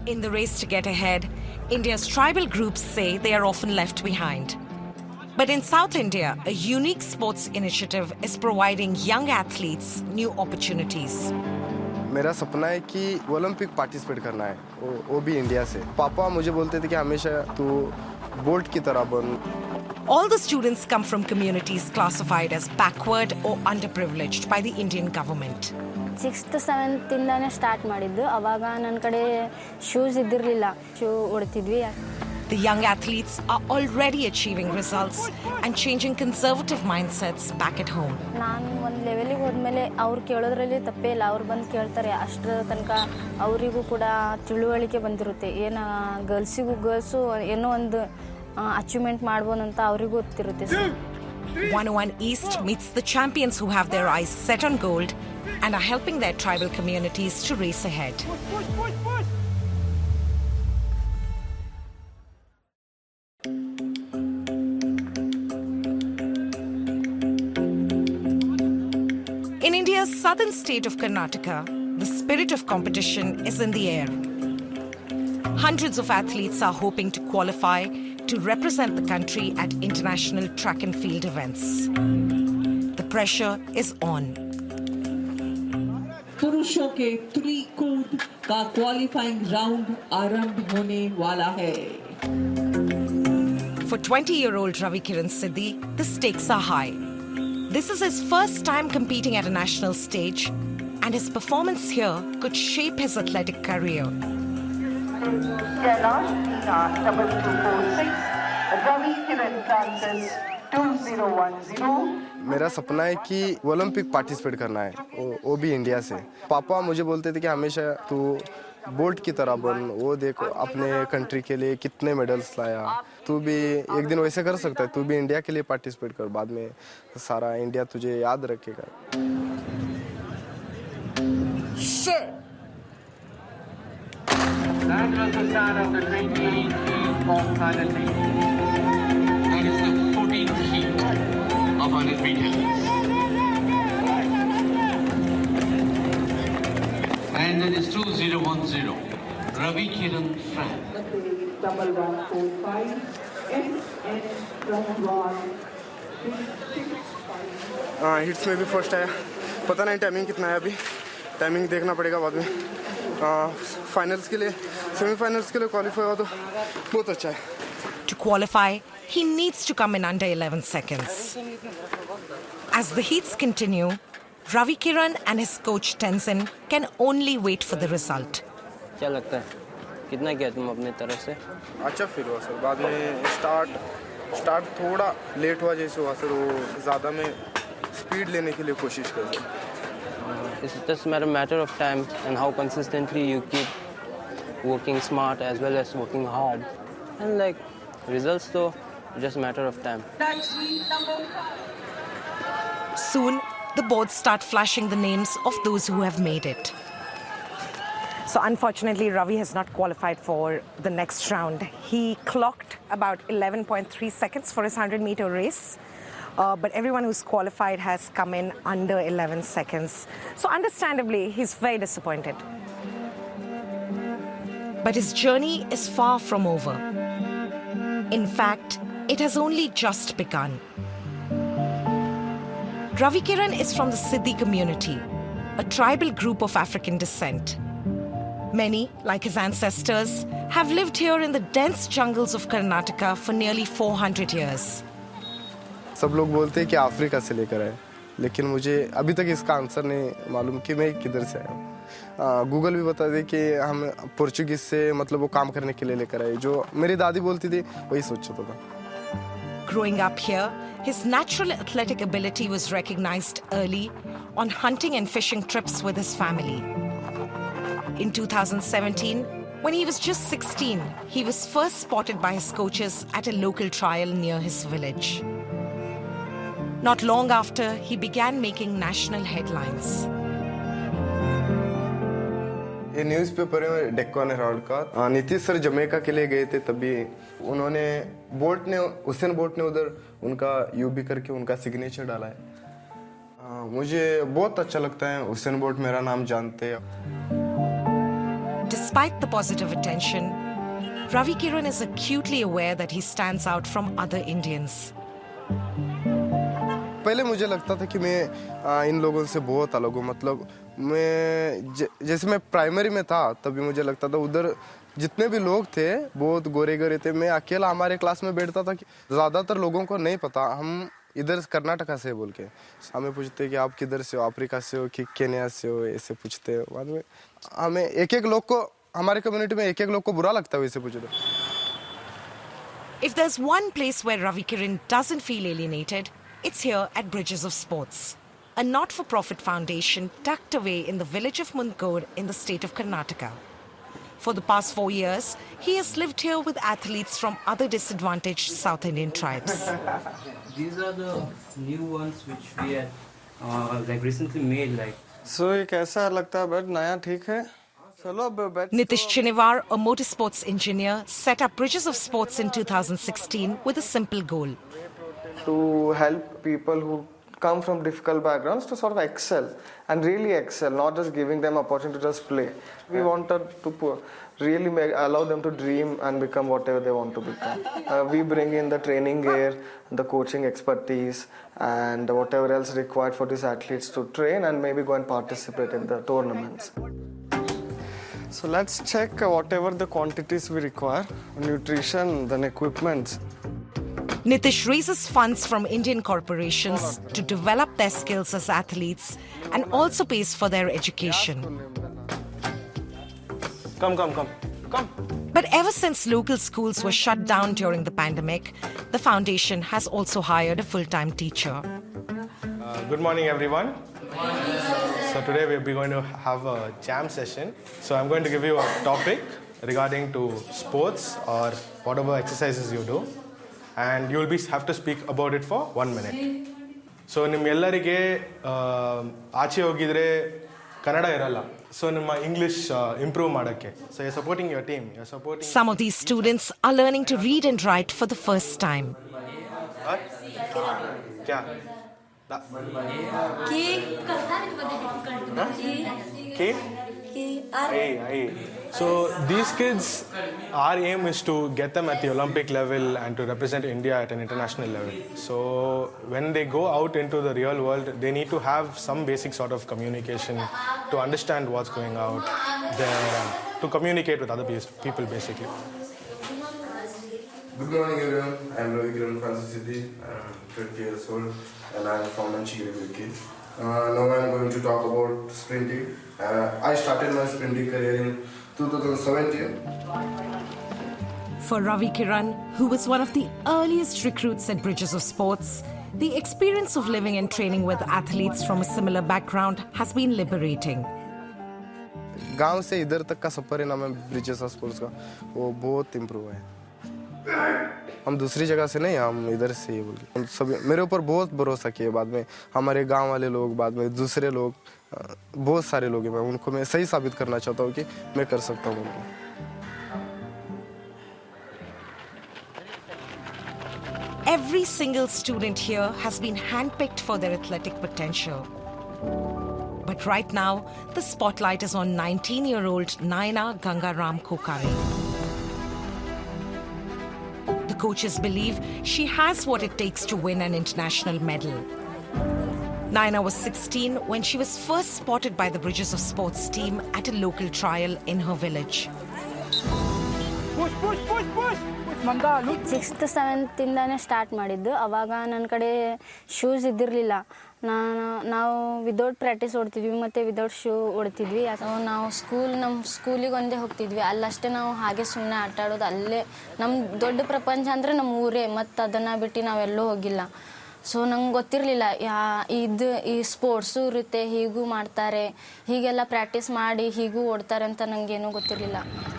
In the race to get ahead, India's tribal groups say they are often left behind. But in South India, a unique sports initiative is providing young athletes new opportunities. मेरा सपना है कि Olympic participate करना है, वो भी India से। पापा मुझे बोलते थे कि हमेशा तू बोल्ट की तरह बन। All the students come from communities classified as backward or underprivileged by the Indian government. 6th 7th ಇಂದಾನೆ ಸ್ಟಾರ್ಟ್ ಮಾಡಿದ್ದು. ಅವಾಗ ನನ್ನ ಕಡೆ ಶೂಸ್ ಇದ್ದಿರಲಿಲ್ಲ, ಶೂ ಉಡ್ತಿದ್ವಿ. The young athletes are already achieving results and changing conservative mindsets back at home. ನಾನು ಒಂದು ಲೆವೆಲಿಗೆ ಹೋದ್ಮೇಲೆ ಅವ್ರು ಕೇಳೋದ್ರಲ್ಲಿ ತಪ್ಪೇ ಇಲ್ಲ, ಅವ್ರು ಬಂದು ಕೇಳ್ತಾರೆ. ಅಷ್ಟರ ತನಕ ಅವರಿಗೂ ಕೂಡ ತಿಳುವಳಿಕೆ ಬಂದಿರುತ್ತೆ. ಏನು ಗರ್ಲ್ಸು ಏನೋ ಒಂದು ಅಚೀವ್ಮೆಂಟ್ ಮಾಡ್ಬೋದು ಅಂತ ಅವರಿಗೂ ಗೊತ್ತಿರುತ್ತೆ. 101 East meets the champions who have their eyes set on gold and are helping their tribal communities to race ahead. In India's southern state of Karnataka, the spirit of competition is in the air. Hundreds of athletes are hoping to qualify to represent the country at international track and field events. The pressure is on. पुरुषों के त्रिकूद का qualifying round आरंभ होने वाला है. For 20-year-old Ravi Kiran Siddhi, the stakes are high. This is his first time competing at a national stage, and his performance here could shape his athletic career. मेरा सपना है कि ओलंपिक पार्टिसिपेट करना है, वो भी इंडिया से। पापा मुझे बोलते थे कि हमेशा तू बोल्ट की तरह बन, वो देखो अपने कंट्री के लिए कितने मेडल्स लाया, तू भी एक दिन वैसे कर सकता है, तू भी इंडिया के लिए पार्टिसिपेट कर, बाद में सारा इंडिया तुझे याद रखेगा। That was the start of the 2018 Thailand League. That is the 14th heat of 100 meters. And that is 2010. Ravi Kiran Frank. Double 145 SN +1 hits में भी फर्स्ट आया, पता नहीं टाइमिंग कितना है, अभी टाइमिंग देखना पड़ेगा बाद में। फाइनल्स के लिए, सेमीफाइनल्स के लिए क्वालिफाई हुआ तो बहुत अच्छा है। To qualify, he needs to come in under 11 seconds. As the heats continue, Ravi Kiran and his coach Tenzin can only wait for the result. क्या लगता है, कितना किया तुम अपने तरफ से? अच्छा फील हुआ सर, बाद में स्टार्ट थोड़ा लेट हुआ जैसे हुआ सर, वो ज़्यादा में स्पीड लेने के लिए कोशिश कर sir. It's just a matter of time and how consistently you keep working smart as well as working hard. And like results though, just a matter of time. Soon, the boards start flashing the names of those who have made it. So unfortunately, Ravi has not qualified for the next round. He clocked about 11.3 seconds for his 100-meter race. But everyone who's qualified has come in under 11 seconds. So understandably, he's very disappointed. But his journey is far from over. In fact, it has only just begun. Ravi Kiran is from the Siddhi community, a tribal group of African descent. Many, like his ancestors, have lived here in the dense jungles of Karnataka for nearly 400 years. सब लोग बोलते हैं कि Africa से लेकर आए, लेकिन मुझे अभी तक इसका आंसर नहीं मालूम कि मैं किधर से आया हूँ। गूगल भी बता दे कि हम पोर्चुगीज से मतलब वो काम करने के लिए लेकर आए, जो मेरी दादी बोलती थी वही सोचता था। Growing up here, his natural athletic ability was recognized early on hunting and fishing trips with his family. In 2017, when he was just 16, he was first spotted by his coaches at a local trial near his village. Not long after, he began making national headlines. ये newspaper है Deccan Herald का। Nitish sir Jamaica के लिए गए थे, तभी उन्होंने Usain Bolt ने उधर उनका यूबी करके उनका सिग्नेचर डाला है। मुझे बहुत अच्छा लगता है, हुसैन बोल्ट मेरा नाम जानते हैं। despite the positive attention, Ravi Kiran is acutely aware that he stands out from other Indians. पहले मुझे लगता था कि मैं इन लोगों से बहुत अलग हूँ, मतलब मैं जैसे मैं प्राइमरी में था तभी मुझे लगता था उधर जितने भी लोग थे बहुत गोरे गोरे थे, मैं अकेला हमारे क्लास में बैठता था कि ज़्यादातर लोगों को नहीं पता हम इधर कर्नाटका से बोल के हमें पूछते कि आप किधर से हो, अफ्रीका से हो कि केन्या से हो, ऐसे पूछते। बाद में हमें एक एक लोग को हमारे कम्युनिटी में एक एक लोग को बुरा लगता है वैसे पूछते। If there's one place where Ravi Kiran doesn't feel alienated, it's here at Bridges of Sports, a not-for-profit foundation tucked away in the village of Mundkod in the state of Karnataka. For the past 4 years, he has lived here with athletes from other disadvantaged South Indian tribes. These are the new ones which we had recently made. So ये कैसा लगता है but नया ठीक है? चलो बैठ। Nitish Chinivar, a motorsports engineer, set up Bridges of Sports in 2016 with a simple goal. To help people who come from difficult backgrounds to sort of excel and really excel, not just giving them opportunity to just play. We wanted to really allow them to dream and become whatever they want to become. We bring in the training gear, the coaching expertise, and whatever else required for these athletes to train and maybe go and participate in the tournaments. So let's check whatever the quantities we require, nutrition, then equipment. Nitish raises funds from Indian corporations to develop their skills as athletes and also pays for their education. Come. But ever since local schools were shut down during the pandemic, the foundation has also hired a full-time teacher. Good morning, everyone. So today we'll be going to have a jam session. So I'm going to give you a topic regarding to sports or whatever exercises you do. And you will have to speak about it for 1 minute. So ನಿಮ್ಮೆಲ್ಲರಿಗೆ ಆಚೆ ಹೋಗಿದ್ರೆ ಕನ್ನಡ ಇರಲ್ಲ. So ನಿಮ್ಮ English improve ಮಾಡಕ್ಕೆ. So you're supporting your team. You're supporting. Some of these students are learning to read and write for the first time. क्या? So these kids, our aim is to get them at the Olympic level and to represent India at an international level. So when they go out into the real world, they need to have some basic sort of communication to understand what's going out there and to communicate with other people basically. Good morning everyone, I am Ravi Kiran Francis Siddhi, I am 20 years old and I am from Manchikiri. Now I am going to talk about sprinting. I started my sprinting career in 2017. For Ravi Kiran, who was one of the earliest recruits at Bridges of Sports, the experience of living and training with athletes from a similar background has been liberating. गांव से इधर तक का सफर है ना मैं bridges of sports का वो बहुत इम्प्रूव है। हम दूसरी जगह से नहीं, हम इधर से ही बोल के सब मेरे ऊपर बहुत भरोसा किए। बाद में हमारे गांव वाले लोग, बाद में दूसरे लोग, बहुत सारे लोग हैं, मैं उनको मैं सही साबित करना चाहता हूँ कि मैं कर सकता हूँ उनको। Every single student here has been handpicked for their athletic potential. But right now, the spotlight is on 19-year-old Naina Gangaram Kokare. The coaches believe she has what it takes to win an international medal. Naina was 16 when she was first spotted by the Bridges of Sports team at a local trial in her village. Sixth ಸೆವೆಂತಿಂದಾನೇ start ಮಾಡಿದ್ದು. ಅವಾಗ ನನ್ನ ಕಡೆ shoes ಇದ್ದಿರಲಿಲ್ಲ. ನಾವು without practice ಓಡ್ತಿದ್ವಿ ಮತ್ತು without shoe ಓಡ್ತಿದ್ವಿ. ನಾವು ನಮ್ಮ ಸ್ಕೂಲಿಗೆ ಒಂದೇ ಹೋಗ್ತಿದ್ವಿ. ಅಲ್ಲಷ್ಟೇ ನಾವು ಹಾಗೆ ಸುಮ್ಮನೆ ಆಟ ಆಡೋದು. ಅಲ್ಲೇ ನಮ್ಮ ದೊಡ್ಡ ಪ್ರಪಂಚ ಅಂದರೆ ನಮ್ಮ ಊರೇ, ಮತ್ತು ಅದನ್ನು ಬಿಟ್ಟು ನಾವೆಲ್ಲೂ ಹೋಗಿಲ್ಲ. ಸೊ ನಂಗೆ ಗೊತ್ತಿರಲಿಲ್ಲ ಈ ಸ್ಪೋರ್ಟ್ಸು ಇರುತ್ತೆ, ಹೀಗೂ ಮಾಡ್ತಾರೆ, ಹೀಗೆಲ್ಲ ಪ್ರಾಕ್ಟೀಸ್ ಮಾಡಿ ಹೀಗೂ ಓಡ್ತಾರೆ ಅಂತ ನನಗೇನೂ ಗೊತ್ತಿರಲಿಲ್ಲ.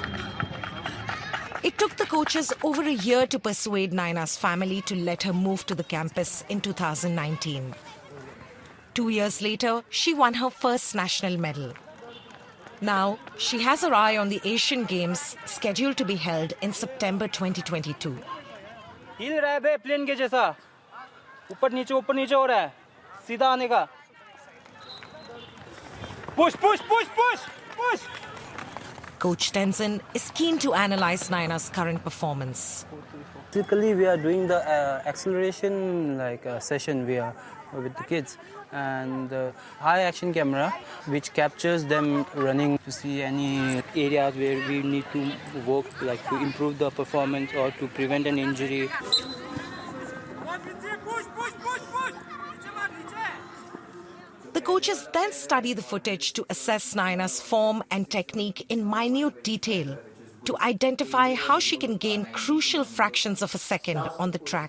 It took the coaches over a year to persuade Naina's family to let her move to the campus in 2019. 2 years later, she won her first national medal. Now, she has her eye on the Asian Games scheduled to be held in September 2022. हिल रहा है बे plane के जैसा, ऊपर नीचे हो रहा है, सीधा आने का. Push push push push push. Coach Tenzin is keen to analyze Naina's current performance. Basically, we are doing the acceleration session with the kids, and high action camera which captures them running to see any areas where we need to work, like to improve the performance or to prevent an injury. The coaches then study the footage to assess Naina's form and technique in minute detail to identify how she can gain crucial fractions of a second on the track.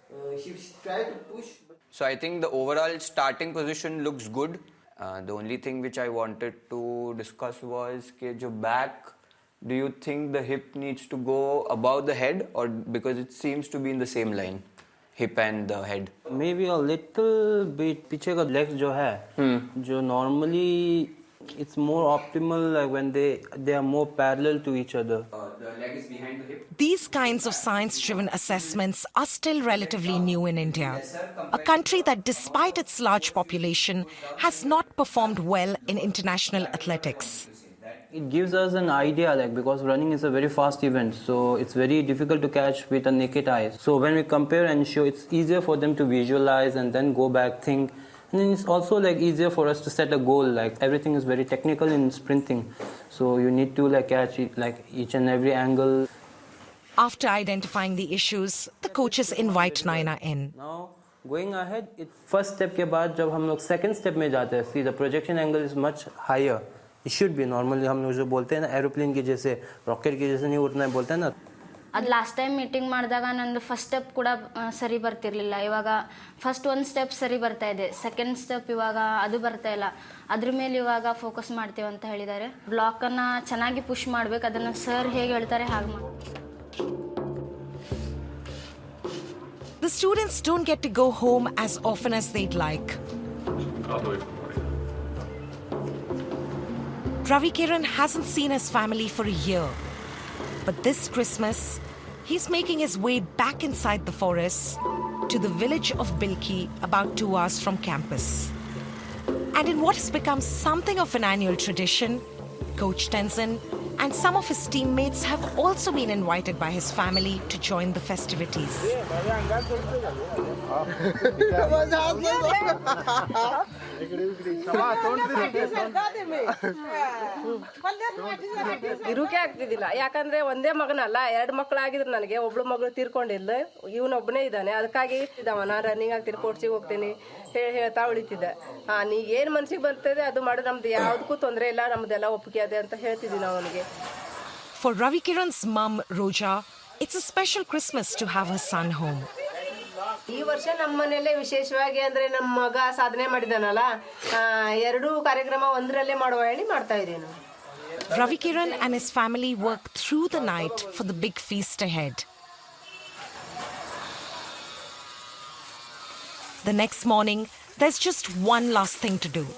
So I think the overall starting position looks good. The only thing which I wanted to discuss was your back. Do you think the hip needs to go above the head, or because it seems to be in the same line, hip and the head? Maybe a little bit. पीछे का legs जो है, जो normally it's more optimal like when they are more parallel to each other. The leg is behind the hip. These kinds of science-driven assessments are still relatively new in India, a country that, despite its large population, has not performed well in international athletics. It gives us an idea, because running is a very fast event, so it's very difficult to catch with a naked eye. So when we compare and show, it's easier for them to visualize and then go back, think. And then it's also easier for us to set a goal. Everything is very technical in sprinting, so you need to catch it, each and every angle. After identifying the issues, the coaches invite Naina in. Now, going ahead, first step के बाद जब हम लोग second step में जाते हैं, see the projection angle is much higher. It should be normally हम लोग जो बोलते हैं ना aeroplane की जैसे rocket की जैसे नहीं उड़ना है बोलते हैं ना. ಅದು ಲಾಸ್ಟ್ ಟೈಮ್ ಮೀಟಿಂಗ್ ಮಾಡಿದಾಗ ನಂದು ಫಸ್ಟ್ ಸ್ಟೆಪ್ ಕೂಡ ಸರಿ ಬರ್ತಿರ್ಲಿಲ್ಲ. ಇವಾಗ ಫಸ್ಟ್ ಒಂದು ಸ್ಟೆಪ್ ಸರಿ ಬರ್ತಾ ಇದೆ, ಸೆಕೆಂಡ್ ಸ್ಟೆಪ್ ಇವಾಗ ಅದು ಬರ್ತಾ ಇಲ್ಲ. ಅದ್ರ ಮೇಲೆ ಇವಾಗ ಫೋಕಸ್ ಮಾಡ್ತೀವಿ ಅಂತ ಹೇಳಿದ್ದಾರೆ. ಬ್ಲಾಕನ್ನು ಚೆನ್ನಾಗಿ ಪುಷ್ ಮಾಡಬೇಕು, ಅದನ್ನು ಸರ್ ಹೇಗೆ ಹೇಳ್ತಾರೆ ಹಾಗೆ ಮಾಡಿ. The students don't get to go home as often as they'd like. Ravi Kiran hasn't seen his family for a year. But this Christmas, he's making his way back inside the forest to the village of Bilki, about 2 hours from campus. And in what has become something of an annual tradition, Coach Tenzin and some of his teammates have also been invited by his family to join the festivities. ಇರುಕೆ ಆಗ್ತಿದ್ದಿಲ್ಲ, ಯಾಕಂದ್ರೆ ಒಂದೇ ಮಗನಲ್ಲ, 2 ಮಕ್ಕಳಾಗಿದ್ರು ನನಗೆ. ಒಬ್ಳು ಮಗಳು ತೀರ್ಕೊಂಡಿಲ್ಲ, ಇವನೊಬ್ಬನೇ ಇದ್ದಾನೆ. ಅದಕ್ಕಾಗಿ ನಾನು running ಆಗ್ತೀನಿ, ಕೋರ್ಸಿಗೆ ಹೋಗ್ತೀನಿ ಹೇಳ್ತಾ ಉಳಿತಿದ್ದೆ. ನೀ ಏನು ಮನ್ಸಿಗೆ ಬರ್ತದೆ ಅದು ಮಾಡಿ, ನಮ್ದು ಯಾವುದಕ್ಕೂ ತೊಂದರೆ ಇಲ್ಲ, ನಮ್ದೆಲ್ಲ ಒಪ್ಪಿಗೆ ಅದೇ ಅಂತ ಹೇಳ್ತಿದ್ದೀನಿ ಅವನಿಗೆ. For Ravi Kiran's mum, Roja, it's a special Christmas to have her son home. ಈ ವರ್ಷ ನಮ್ಮ ಮನೆಯಲ್ಲೇ ವಿಶೇಷವಾಗಿ ಅಂದ್ರೆ ನಮ್ಮ ಮಗ ಸಾಧನೆ ಮಾಡಿದಾನಲ್ಲ, 2 ಕಾರ್ಯಕ್ರಮ ಒಂದರಲ್ಲೇ ಮಾಡುವ ಹೇಳಿ ಮಾಡ್ತಾ ಇದ್ದೀನಿ. Ravi Kiran and his family work through the night for the big feast ahead. The next morning, there's just one last thing to do.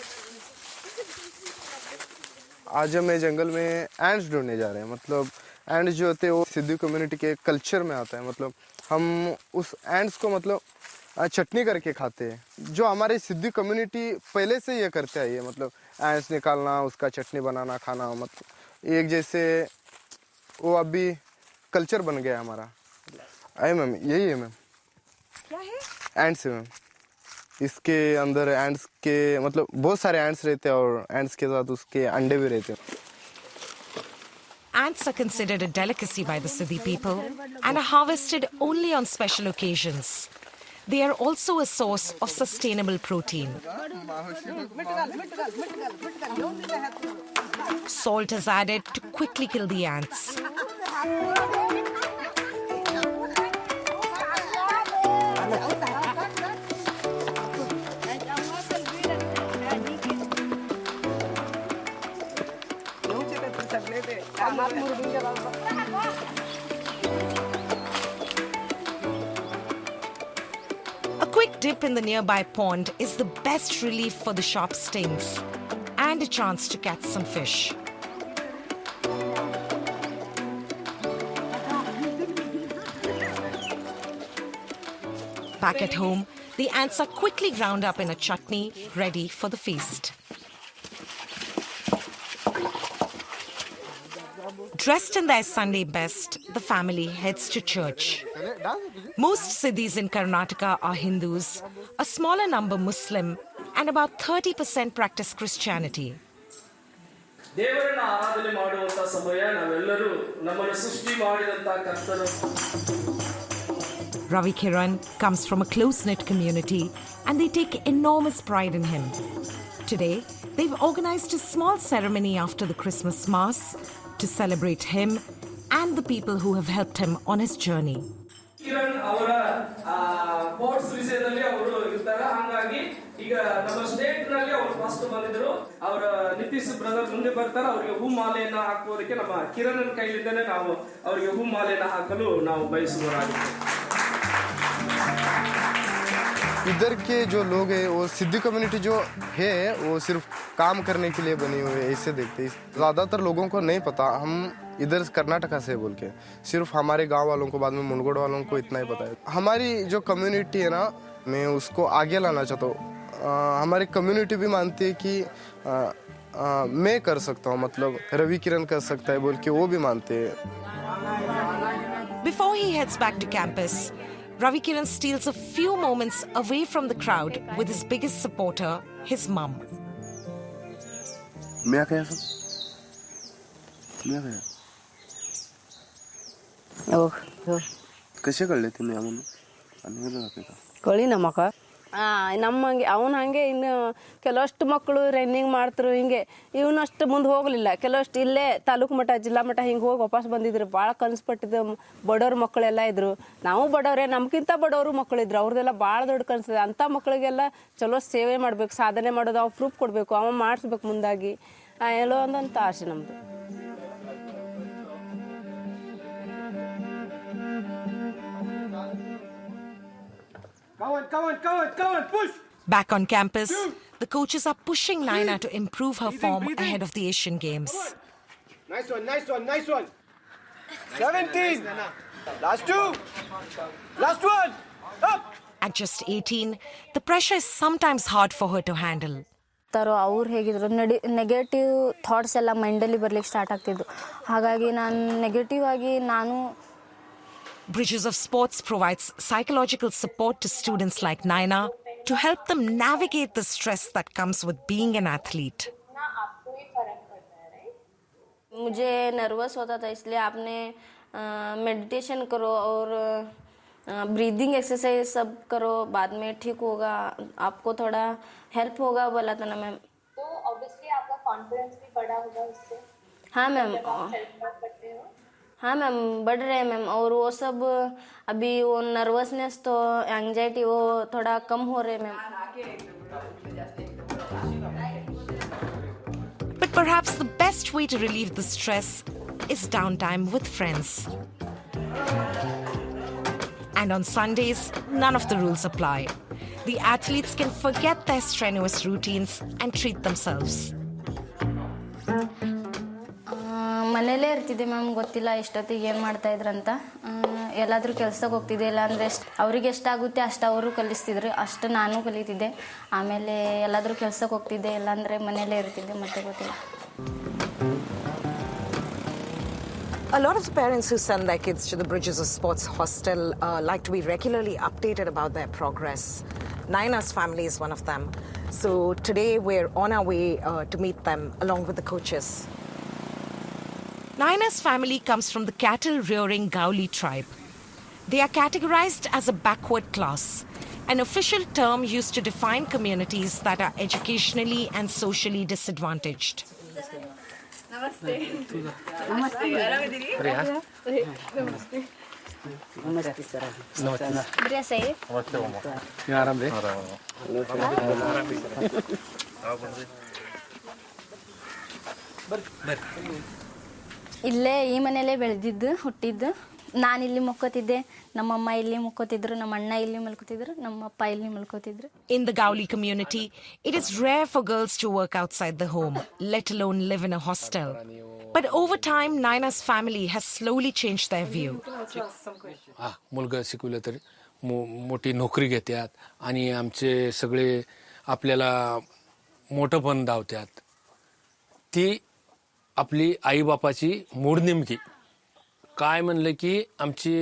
आज हम जंगल में एंड्स ढूंढने जा रहे हैं. मतलब एंड्स जो होते हैं वो सिद्धू कम्युनिटी के कल्चर में आता है. मतलब हम उस एंड्स को चटनी करके खाते हैं, जो हमारे सिद्धू कम्युनिटी पहले से ये करते आई है. मतलब एंड्स निकालना, उसका चटनी बनाना, खाना, मतलब एक जैसे वो अभी कल्चर बन गया हमारा. आई मैम, यही है मैम. क्या है? एंड्स है मैम. इसके अंदर एंड्स के मतलब बहुत सारे एंड्स रहते हैं और एंड्स के साथ उसके अंडे भी रहते हैं. Ants are considered a delicacy by the Siddhi people and are harvested only on special occasions. They are also a source of sustainable protein. Salt is added to quickly kill the ants. A quick dip in the nearby pond is the best relief for the sharp stings and a chance to catch some fish. Back at home, the ants are quickly ground up in a chutney, ready for the feast. Dressed in their Sunday best, the family heads to church. Most Siddhis in Karnataka are Hindus, a smaller number Muslim, and about 30% practice Christianity. ದೇವರನ್ನ ಆರಾಧನೆ ಮಾಡುವಂತ ಸಮಯ ನಾವೆಲ್ಲರೂ ನಮ್ಮನ್ನು ಸೃಷ್ಟಿ ಮಾಡಿದಂತ ಕರ್ತನು. Ravi Kiran comes from a close-knit community and they take enormous pride in him. Today, they've organized a small ceremony after the Christmas Mass to celebrate him and the people who have helped him on his journey. Kiran ಅವರ sports ವಿಷಯದಲ್ಲಿ ಅವರು ಇರ್ತಾರೆ. ಹಾಗಾಗಿ ಈಗ ನಮ್ಮ state ನಲ್ಲಿ ಅವರು first ಬಂದಿದ್ರು. ಅವರ ನಿತೀಶ್ ಬ್ರದರ್ ಮುಂದೆ ಬರ್ತಾರೆ. ಅವರಿಗೆ ಹೂ ಮಾಲೆಯನ್ನ ಹಾಕುವುದಕ್ಕೆ ನಮ್ಮ ಕಿರಣ್ ಕೈಲಿಂದನೇ ನಾವು ಅವರಿಗೆ ಹೂ ಮಾಲೆಯನ್ನ ಹಾಕಲು ನಾವು ಬಯಸುವರಾಗಿದೆ. इधर के जो लोग हैं वो सिद्धि कम्युनिटी जो है वो सिर्फ काम करने के लिए बनी हुई है, ऐसे देखते हैं. ज़्यादातर लोगों को नहीं पता हम इधर कर्नाटका से बोल के, सिर्फ हमारे गांव वालों को, बाद में मुनगोड़ वालों को इतना ही पता है. हमारी जो कम्युनिटी है ना, मैं उसको आगे लाना चाहता हूँ. हमारी कम्युनिटी भी मानती है कि मैं कर सकता हूँ, मतलब रवि किरण कर सकता है बोल के वो भी मानते हैं. Before he heads back to campus, Ravi Kiran steals a few moments away from the crowd with his biggest supporter, his mum. मैं क्या सब? मैं क्या? कसे कळले तुम्ही आम्हाला? आणि हे जाते का? ಕಳಿ ನಮ್ಮಕ್ಕ ನಮ್ಮಂಗೆ ಅವನು ಹಾಗೆ ಇನ್ನು ಕೆಲವಷ್ಟು ಮಕ್ಕಳು ರನ್ನಿಂಗ್ ಮಾಡ್ತಾರೆ. ಹಿಂಗೆ ಇವನಷ್ಟು ಮುಂದೆ ಹೋಗಲಿಲ್ಲ. ಕೆಲವಷ್ಟು ಇಲ್ಲೇ ತಾಲೂಕು ಮಟ್ಟ ಜಿಲ್ಲಾ ಮಟ್ಟ ಹಿಂಗೆ ಹೋಗಿ ವಾಪಸ್ ಬಂದಿದ್ರು. ಭಾಳ ಕನಸ್ಪಟ್ಟಿದ್ದ ಬಡವ್ರ ಮಕ್ಕಳೆಲ್ಲ ಇದ್ರು. ನಾವು ಬಡವ್ರೆ, ನಮ್ಗಿಂತ ಬಡವರು ಮಕ್ಕಳಿದ್ರು. ಅವ್ರದ್ದೆಲ್ಲ ಭಾಳ ದೊಡ್ಡ ಕನಸಿದೆ. ಅಂಥ ಮಕ್ಕಳಿಗೆಲ್ಲ ಚಲೋ ಸೇವೆ ಮಾಡಬೇಕು, ಸಾಧನೆ ಮಾಡೋದು, ಅವ್ ಪ್ರೂಫ್ ಕೊಡಬೇಕು, ಅವ ಮಾಡಿಸ್ಬೇಕು ಮುಂದಾಗಿ ಎಲ್ಲೋ ಒಂದಂತ ಆಸೆ ನಮ್ಮದು. Come on, push! Back on campus, the coaches are pushing Naina to improve her form ahead of the Asian Games. Nice one. 17. Last two. Last one. Up. At just 18, the pressure is sometimes hard for her to handle. ಅವ್ರು ಹೇಗಿದ್ರು negative thoughts ಎಲ್ಲ ಮೈಂಡಲ್ಲಿ ಬರ್ಲಿಕ್ಕೆ start ಆಗ್ತಿದ್ದು. ಹಾಗಾಗಿ ನಾನು negative ಆಗಿ ನಾನು Bridges of Sports provides psychological support to students like Naina to help them navigate the stress that comes with being an athlete. मुझे नर्वस होता था, इसलिए आपने मेडिटेशन करो और ब्रीदिंग एक्सरसाइज सब करो, बाद में ठीक होगा, आपको थोड़ा हेल्प होगा बोला था ना मैम. तो ऑब्वियसली आपका कॉन्फिडेंस भी बढ़ा होगा उससे. हाँ मैम, हाँ मैम बढ़ रहे हैं मैम. और वो सब अभी वो नर्वसनेस तो एंजाइटी वो थोड़ा कम हो रहे ma'am. But perhaps the best way to relieve the stress is downtime with friends. And on Sundays, none of the rules apply. The athletes can forget their strenuous routines and treat themselves. ಮನೇಲೇ ಇರ್ತಿದ್ದೆ ma'am. ಗೊತ್ತಿಲ್ಲ ಎಷ್ಟೊತ್ತಿಗೆ ಏನು ಮಾಡ್ತಾ ಇದ್ರಂತ. ಎಲ್ಲಾದರೂ ಕೆಲ್ಸಕ್ಕೆ ಹೋಗ್ತಿದ್ದೆ, ಇಲ್ಲಾಂದರೆ ಅವ್ರಿಗೆ ಎಷ್ಟಾಗುತ್ತೆ ಅಷ್ಟು ಅವರು ಕಲಿಸ್ತಿದ್ರು, ಅಷ್ಟು ನಾನು ಕಲಿತಿದ್ದೆ. ಆಮೇಲೆ ಎಲ್ಲಾದರೂ ಕೆಲ್ಸಕ್ಕೆ ಹೋಗ್ತಿದ್ದೆ, ಇಲ್ಲಾಂದರೆ ಮನೇಲೇ ಇರ್ತಿದ್ದೆ, ಮತ್ತೆ ಗೊತ್ತಿಲ್ಲ. A lot of the parents who send their kids to the Bridges of Sports hostel like to be regularly updated about their progress. Naina's family is one of them. So today we're on our way to meet them along with the coaches. Naina's family comes from the cattle-rearing Gauli tribe. They are categorized as a backward class, an official term used to define communities that are educationally and socially disadvantaged. Namaste. Namaste. Namaste sir. ಇಲ್ಲೇ ಈ ಮನೆಯಲ್ಲೇ ಬೆಳೆದಿದ್ದು ಹುಟ್ಟಿದ್ದು. ನಾನಿಲ್ಲಿ ಮಲ್ಕೋತಿದ್ದೆ, ನಮ್ಮಮ್ಮ ಇಲ್ಲಿ ಮಲ್ಕೋತಿದ್ರು, ನಮ್ಮ ಅಣ್ಣ ಇಲ್ಲಿ ಮಲ್ಕೋತಿದ್ರು, ನಮ್ಮಪ್ಪ ಇಲ್ಲಿ ಮಲ್ಕೋತಿದ್ರು. In the Gauli community, it is rare for girls to work outside the home, let alone live in a hostel. But over time, Naina's family has slowly changed their view. मुलगा शिकवलं तरी मोठी नोकरी घेतात आणि आमचे सगळे आपल्याला मोठं पण धावतात. ती आपली आईबापाची मूड नेमकी काय म्हणलं की आमची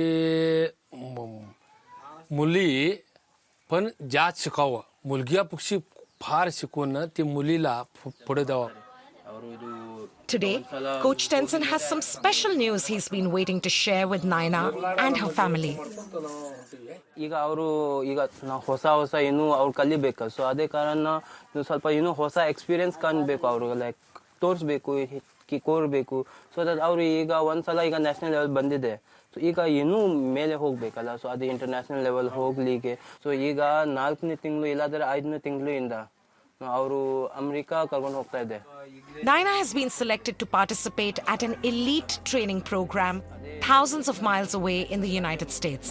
मुली पण जास्त शिकावं मुलग्यापेक्षा फार शिकवून ती मुलीला पुढे द्यावं. Today, Coach Tenson has some special news he's been waiting to share with Naina and her family. ಈಗ ಅವರು ಈಗ ನಾವು ಹೊಸ ಏನು ಅವ್ರು ಕಲಿಬೇಕು. ಸೊ ಅದೇ ಕಾರಣ ಸ್ವಲ್ಪ ಹೊಸ ಎಕ್ಸ್ಪೀರಿಯನ್ಸ್ ಕಾಣಬೇಕು, ಅವರು ಲೈಕ್ ತೋರಿಸ್ಬೇಕು, ಕೋರ್ಬೇಕು. ಸೊ ದಟ್ ಅವರು ಈಗ ಒಂದ್ಸಲ ಈಗ ನ್ಯಾಷನಲ್ ಲೆವೆಲ್ ಬಂದಿದೆ, ಸೊ ಈಗ ಇನ್ನೂ ಮೇಲೆ ಹೋಗ್ಬೇಕಲ್ಲ. ಸೊ ಅದು ಇಂಟರ್ನ್ಯಾಷನಲ್ ಲೆವೆಲ್ ಹೋಗ್ಲಿಕ್ಕೆ ಸೊ ಈಗ 4ನೇ ತಿಂಗಳು ಇಲ್ಲಾಂದ್ರೆ 5ನೇ ತಿಂಗಳಿಂದ ಅವರು ಅಮೆರಿಕ ಕರ್ಕೊಂಡು ಹೋಗ್ತಾ ಇದೆ. Naina has been selected to participate at an elite training program thousands of miles away in the United States.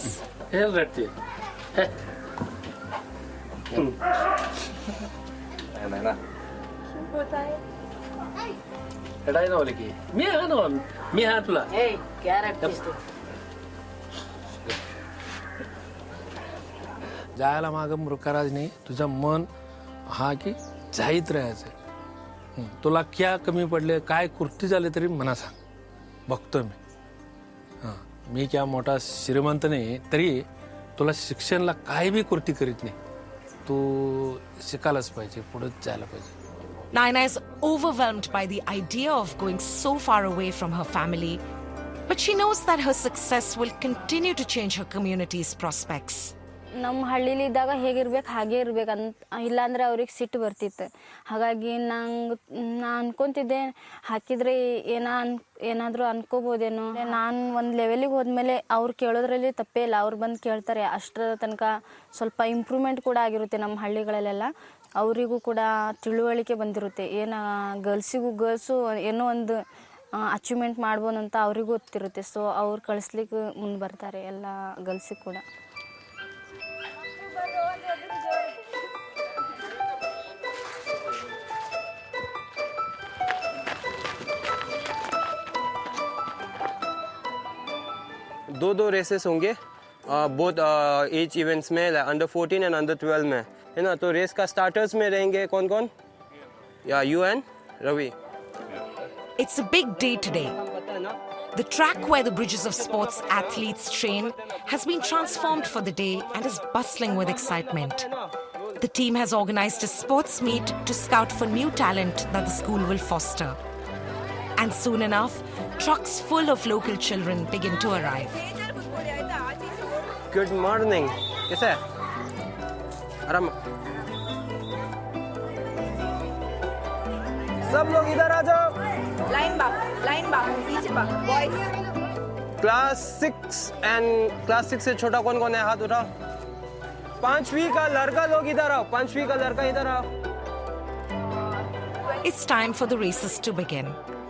जायला मागं मूर्खराज नाही, तुझं मन हा की जाईत राहायचं. तुला क्या कमी पडले, काय कृती झाले तरी मना सांग, बघतो मी. मी क्या मोठा श्रीमंत नाही तरी तुला शिक्षणाला काही बी कृती करीत नाही. तू शिकायलाच पाहिजे, पुढे जायला पाहिजे. Naina is overwhelmed by the idea of going so far away from her family, but she knows that her success will continue to change her community's prospects. ನಮ್ಮ ಹಳ್ಳಿಲಿ ಇದ್ದಾಗ ಹೇಗಿರ್ಬೇಕು ಹಾಗೆ ಇರ್ಬೇಕಂತ, ಇಲ್ಲಾಂದ್ರೆ ಅವ್ರಿಗೆ ಸಿಟ್ಟು ಬರ್ತಿತ್ತು. ಹಾಗಾಗಿ ನಾನು ಅನ್ಕೊಂತಿದ್ದೆ ಹಾಕಿದ್ರೆ ಏನಾದರೂ ಅನ್ಕೋಬೋದೇನೋ. ನಾನು ಒಂದು ಲೆವೆಲಿಗೆ ಹೋದ್ಮೇಲೆ ಅವ್ರು ಕೇಳೋದ್ರಲ್ಲಿ ತಪ್ಪೇ ಇಲ್ಲ, ಅವ್ರು ಬಂದು ಕೇಳ್ತಾರೆ. ಅಷ್ಟರ ತನಕ ಸ್ವಲ್ಪ ಇಂಪ್ರೂವ್ಮೆಂಟ್ ಕೂಡ ಆಗಿರುತ್ತೆ ನಮ್ಮ ಹಳ್ಳಿಗಳಲ್ಲೆಲ್ಲ. ಅವರಿಗೂ ಕೂಡ ತಿಳುವಳಿಕೆ ಬಂದಿರುತ್ತೆ, ಗರ್ಲ್ಸು ಏನೋ ಒಂದು ಅಚೀವ್ಮೆಂಟ್ ಮಾಡ್ಬೋದು ಅಂತ ಅವರಿಗೂ ಗೊತ್ತಿರುತ್ತೆ. ಸೊ ಅವ್ರು ಕಳಿಸ್ಲಿಕ್ಕೆ ಮುಂದೆ ಬರ್ತಾರೆ ಎಲ್ಲ ಗರ್ಲ್ಸಿಗೆ ಕೂಡ. दो रेसेस होंगे बोथ एज इवेंट्स में, अंडर 14 एंड अंडर 12 में, है ना. तो रेस का स्टार्टर्स में रहेंगे कौन या you and Ravi. It's a big day today. The track where the Bridges of Sports athletes train has been transformed for the day and is bustling with excitement. The team has organized a sports meet to scout for new talent that the school will foster. And soon enough, trucks full of local children begin to arrive. Good morning. कैसा है? आराम. सब लोग इधर आ जाओ. Line बा पीछे बा बॉयज. क्लास 6 से छोटा कौन है, हाथ उठाओ. 5वीं का लड़का लोग इधर आओ. 5वीं का लड़का इधर आओ. It's time for the races to begin.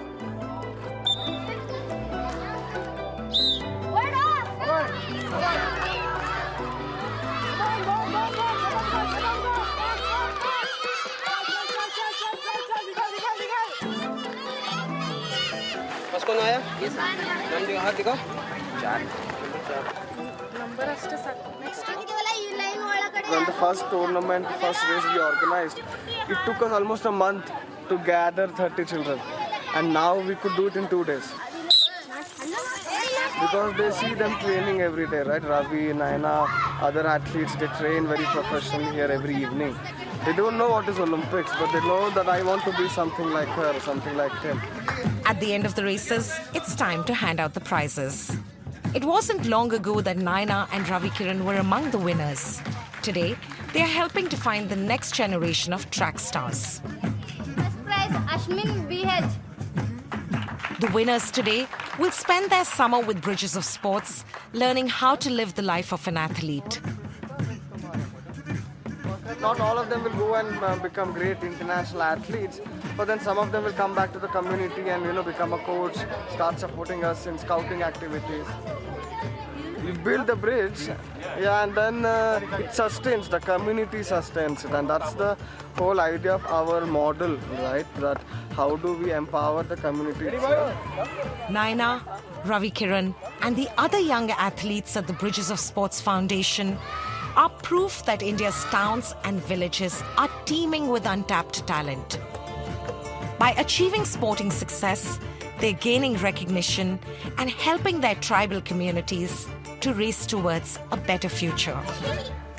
कौन आया? नाम दिखा, हाथ दिखाओ. 4 नंबर ಅಷ್ಟೇ ಸಾಕು. When the first race we organized, it took us almost a month to gather 30 children, and now we could do it in 2 days. Because they see them training every day, right? Ravi, Naina, other athletes, they train very professionally here every evening. They don't know what is Olympics, but they know that I want to be something like her, something like him. At the end of the races, it's time to hand out the prizes. It wasn't long ago that Naina and Ravi Kiran were among the winners. Today, they are helping to find the next generation of track stars. First prize, Ashmin BH. The winners today will spend their summer with Bridges of Sports, learning how to live the life of an athlete. Not all of them will go and become great international athletes, but then some of them will come back to the community and become a coach, start supporting us in scouting activities. We build the bridge, and then it sustains, the community sustains it, and that's the whole idea of our model, right? That how do we empower the community itself? Naina, Ravi Kiran, and the other young athletes at the Bridges of Sports Foundation are proof that India's towns and villages are teeming with untapped talent. By achieving sporting success, They're gaining recognition and helping their tribal communities to race towards a better future.